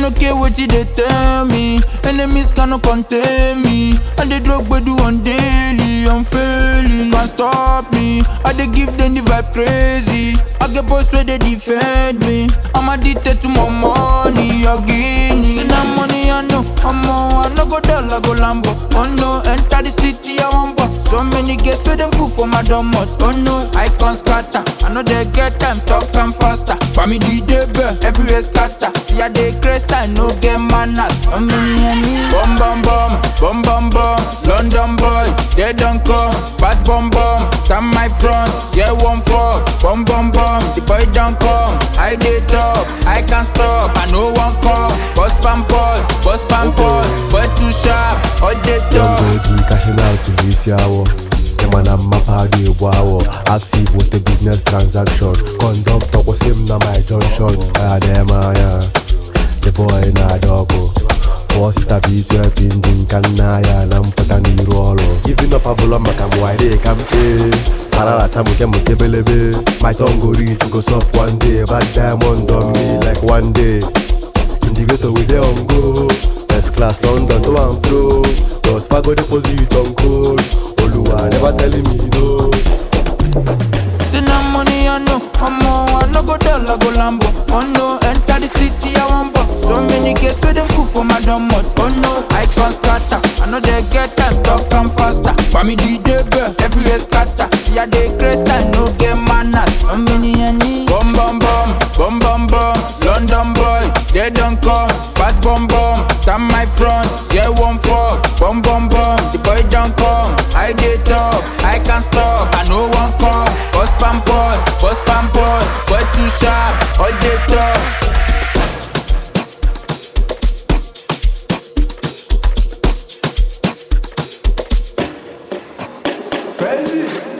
no care what they tell me. Enemies cannot contain me. And they drug but do on daily. I'm failing, can't stop me. I they give them the vibe crazy. I get boys where they defend me. I'm addicted to my money again. See that money I know, I no go dollar go Lambo. Oh no, enter the city I want but so many girls where they fool for my domot. Oh no, I can't scatter. I know they get time, talk and faster. But me DJ bear, everywhere scatter. See I they crazy, I no get manners. So many enemies. Bum bum bum, bum bum bum. London boys, they don't come. Fat bum bum, stand my front. Yeah, 1-4, bum bum bum. The boy don't come. I did top, I can't stop. I no one call. Boss pampol, boy too sharp. All day top. Young boy, cashing out in this hour. The man I'm a party wow. Active with the business transaction. Conductor was him na my junction. The boy na dogo. Force it a beat your pinging kanaya. Nampata ni rolo. Giving up a bull on my cam why they come pay. Parala tamu kemu kebelebe. My tongue go reach go suck one day. Bad diamond on me like one day. In the ghetto with the on go. Best class London to and flow. Cause Fago deposit on code. Oluwa never telling me no. See that money I know, I no go dollar go Lambo. Oh no, enter the city I want but so many girls where they fool for my domot. Oh no, I can't scatter. I know they get time, talk and faster. But me DJ bear, everywhere scatter. See I they crazy, I no get manners. So many enemies. Bum bum bum, bum bum bum. London boys, they don't come. Fat bum bum, stand my front. Yeah, 1-4, bum bum bum. The boy don't come. I did top, I can't stop. I no one come. Boss pampol, boy too sharp. All day top. Crazy.